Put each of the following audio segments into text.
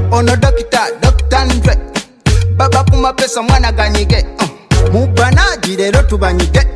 ono Dr. Ndre baba kuma pesa mwana ganyige mubanaji lero tubanyige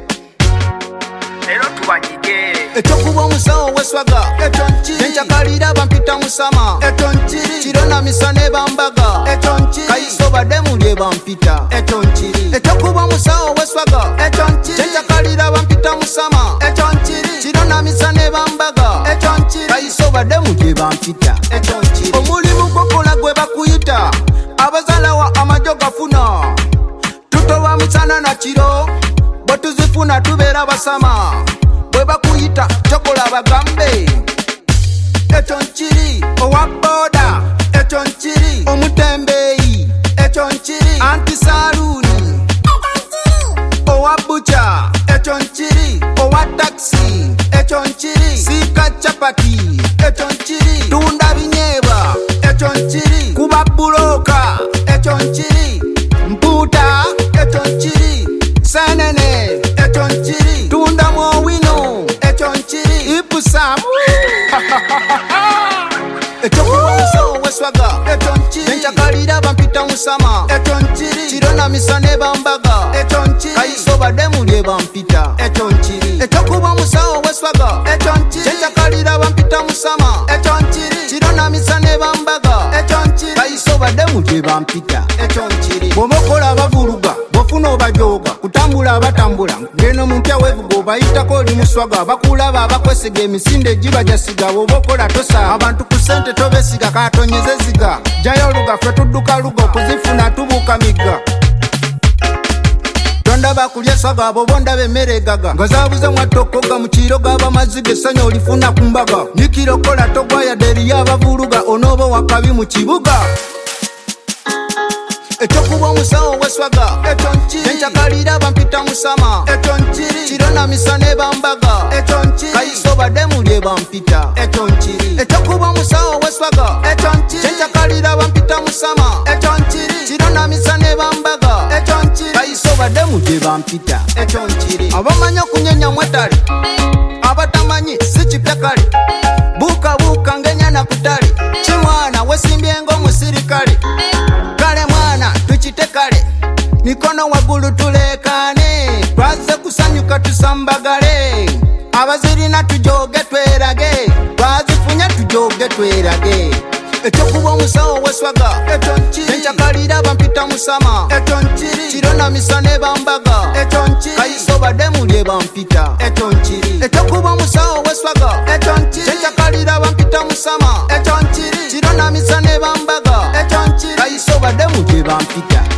ekyokuba omusawo weswaga encakalira bampita musama kirona misane bambaga kayiso badde mulye bampita ekyokuba omusawo weswaga encakalira bampita musama kirona misane bambaga kayiso badde mulye bampita omulimu gwokola gwe bakuyita abazalawa amajo gafuna tutoba misana na kiro bwe tuzifuna tubeera basama bwe bakuyita chokola bagambe ekyo nkiri owa boda ekyo nkiri omutembeyi ekyo nkiri antisaluni owa bucha ekyo nkiri owa taxi ekyo nkiri sika chapati ekyo nkiri tunda binyeba ekyo nkiri kuba buloka ekyo nkiri mputa ekyo nkiri senene ekyo nkiri tunda mwowino ekyo nkiri ipusamu ekyokuba omusawo weswaga ekyo nkiri encakalira bampita musama ekyo nkiri kirona misane bambaga ekyo nkiri kayiso badde mulye bampita ekyo nkiri ekyokuba omusawo weswaga ekyo nkiri encakalira bampita musama ekyo nkiri kirona misane bambaga ekyo nkiri kayiso badde mulye bampita ekyo nkiri bwomokola bavuluga bofuna obajoga kutambula abatambula ngeno mumpya wevuga obayitako oli muswaga bakulaba abakwesiga emisinde gibajasiga bwobokola tosa abantu ku sente tobesiga katonyeze ziga jayo oluga ffe tudduka luga okuzifuna tubuuka migga tondaba kulya swaga abo bondaba emmere egaga nga zabuze mwattokoga mu kiro g'abamaziga essanyu olifuna ku mbaga nikirokola togwayadde eriyo abavuluga onooba wakabi mu kibuga ekyokuba omusawo weswaga ekyo nkiri encakalira bampita musama ekyo nkiri kirona misane bambaga ekyo nkiri kayiso badde mulye bampita ekyo nkiri ekyokuba omusawo weswaga ekyo nkiri encakalira bampita musama ekyo nkiri kirona misane bambaga ekyo nkiri kayiso badde mulye bampita ekyo nkiri abamanyi okunyenya mwetale abatamanyi si kipya kale buukabuuka ng'ennyana ku ttale kimwana wesimbye ng'omusirikale kale mwana tukite kale mikono waggulu tulekane twaze kusanyuka tusambagale abazirina tujoge twerage twazifunye tujoge twerage ekyokuba omusawo weswaga ekyo nkiri encakalira bampita musama ekyo nkiri kirona misane bambaga ekyo nkiri kayiso badde mulye bampita ekyo nkiri ekyokuba omusawo weswaga ekyo nkiri encakalira bampita musama ekyo nkiri kirona misane bambaga ekyo nkiri kayiso badde mulye bampita